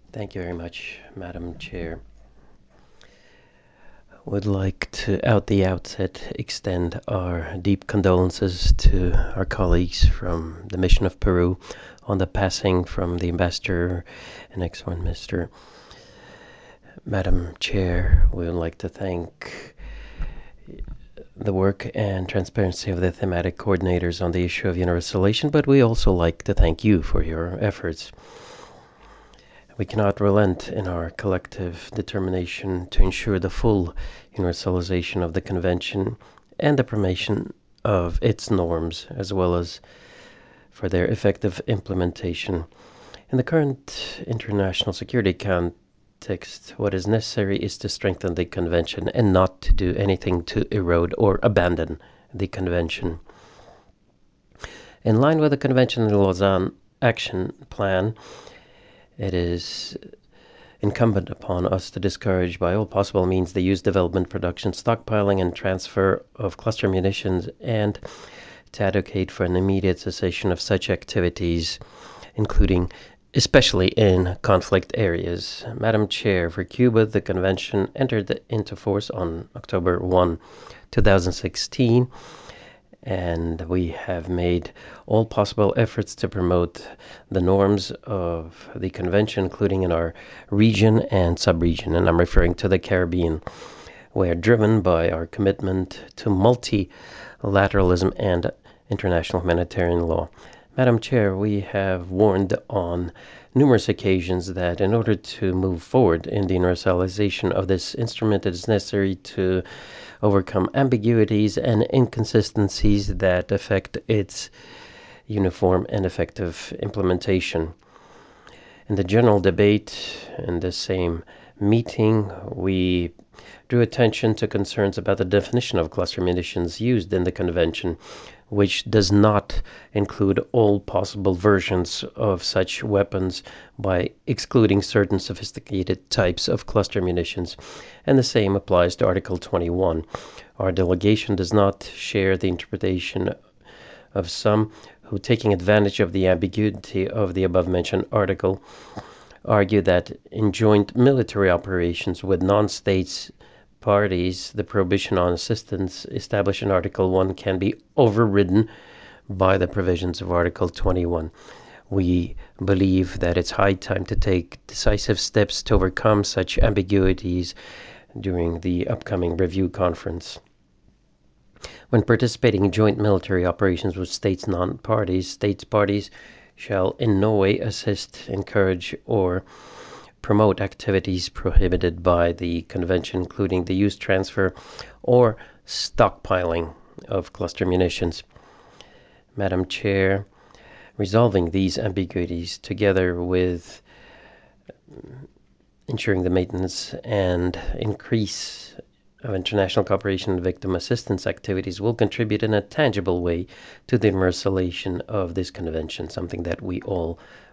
Thank you very much, Madam Chair. Would like to, at the outset, extend our deep condolences to our colleagues from the Mission of Peru on the passing from the Ambassador and ex-Foreign Minister. Madam Chair, we would like to thank the work and transparency of the thematic coordinators on the issue of universalization, but we also like to thank you for your efforts. We cannot relent in our collective determination to ensure the full universalization of the Convention and the promotion of its norms, as well as for their effective implementation. In the current international security context, what is necessary is to strengthen the Convention and not to do anything to erode or abandon the Convention. In line with the Convention and the Lausanne Action Plan, it is incumbent upon us to discourage by all possible means the use, development, production, stockpiling, and transfer of cluster munitions, and to advocate for an immediate cessation of such activities, including especially in conflict areas. Madam Chair, for Cuba, the convention entered into force on October 1, 2016, and we have made all possible efforts to promote the norms of the convention, including in our region and sub-region, and I'm referring to the Caribbean. We are driven by our commitment to multilateralism and international humanitarian law. Madam Chair, we have warned on numerous occasions that in order to move forward in the universalization of this instrument, it is necessary to overcome ambiguities and inconsistencies that affect its uniform and effective implementation. In the general debate in the same meeting, we drew attention to concerns about the definition of cluster munitions used in the convention, which does not include all possible versions of such weapons by excluding certain sophisticated types of cluster munitions, and the same applies to Article 21. Our delegation does not share the interpretation of some who, taking advantage of the ambiguity of the above-mentioned article, argue that in joint military operations with non-states parties, the prohibition on assistance established in Article 1 can be overridden by the provisions of Article 21. We believe that it's high time to take decisive steps to overcome such ambiguities during the upcoming review conference. When participating in joint military operations with states parties shall in no way assist, encourage, or promote activities prohibited by the convention, including the use, transfer, or stockpiling of cluster munitions. Madam Chair, resolving these ambiguities together with ensuring the maintenance and increase of international cooperation and victim assistance activities will contribute in a tangible way to the universalization of this convention, something that we all